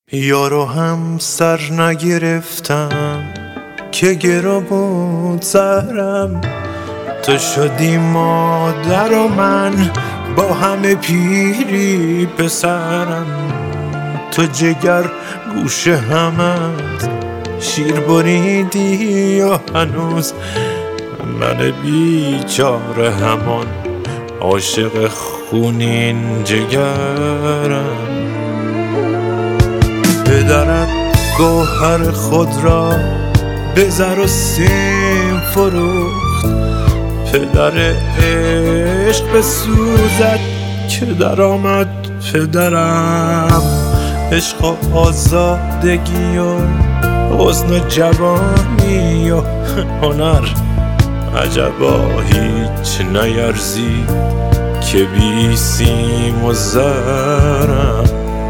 یارو هم سر نگرفتم که گرا بود سرم، تو شدی مادر و من با همه پیری پسرم. تو جگر گوشه همت شیر بریدی و هنوز من بیچاره همان عاشق خونین جگرم. پدرت گوهر خود را به زر و سیم فروخت، پدر عشق بسوزد که در آمد پدرم. عشق و آزادگی و حسن و جوانی و هنر عجبا هیچ نیرزید که بی سیم و زرم.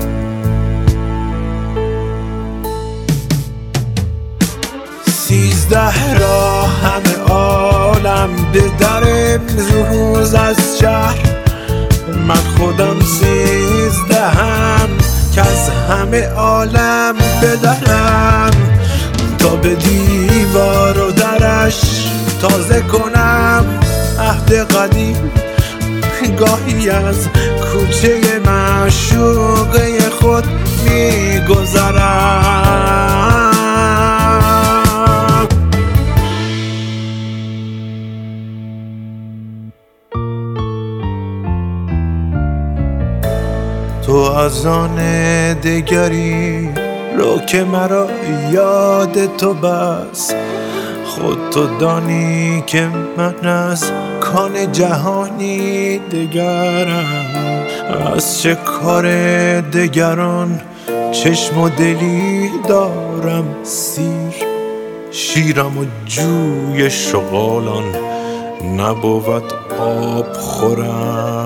13 را همه عالم به در امروز از شهر، من خودم 13ام که از همه عالم بدرم، تا به دیوار و درش تازه کنم عهد قدیم. گاهی از کوچه معشوقه خود میگذرم. تو از آن دگری رو که مرا یاد تو بس، خود تو دانی که من از کان جهانی دگرم. از چه کار دگران چشم و دلی دارم سیر، شیرم و جوی شغالان نبود آب خورم.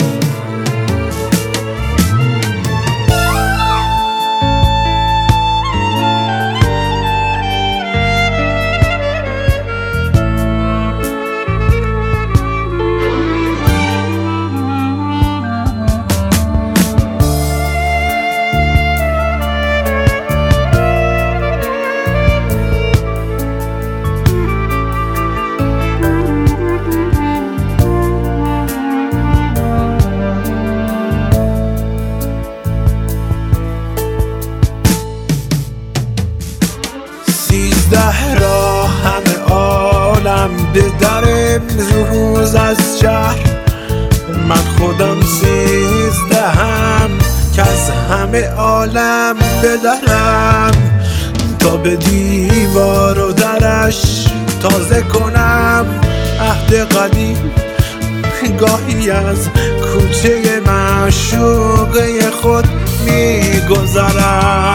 را همه عالم به در امروز از شهر، من خودم 13ام که از همه عالم بدرم، تا به دیوار و درش تازه کنم عهد قدیم. گاهی از کوچه معشوقه خود میگذرم.